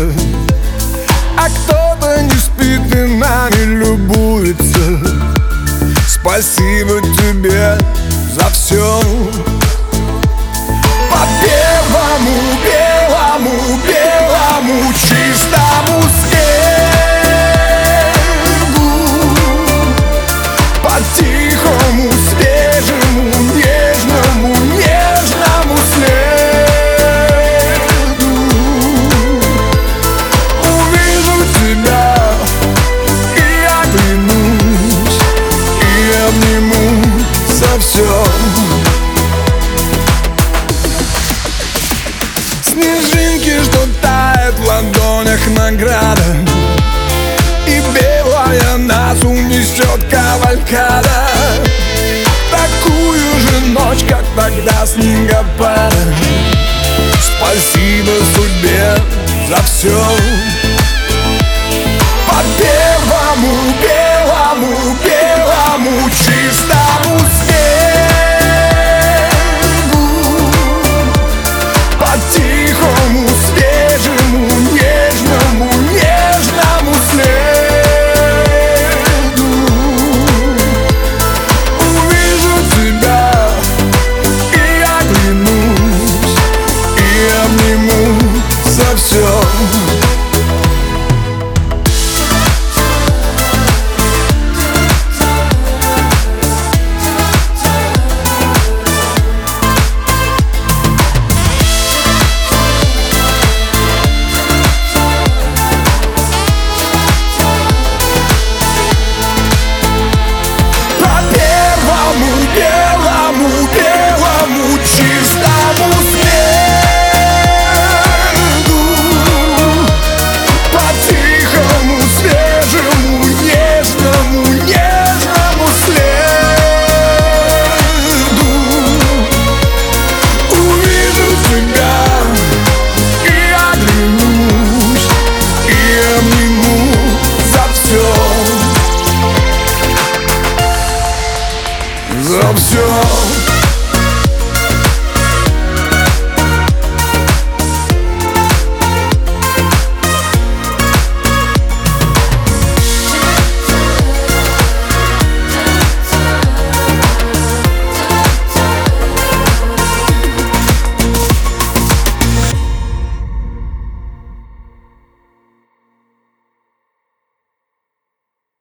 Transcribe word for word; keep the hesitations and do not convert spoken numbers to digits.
а кто-то не спит и нами любуется. Спасибо тебе за все. По белому, белому, белому чистому снегу, по тихому, свежему, нежному, нежному следу увижу тебя и оглянусь, и обниму за все. Снежинки, что тают в ладонях, награда, и белая нас унесет кавалькада. Такую же ночь, как тогда снегопада. Спасибо судьбе за все. По первому берегу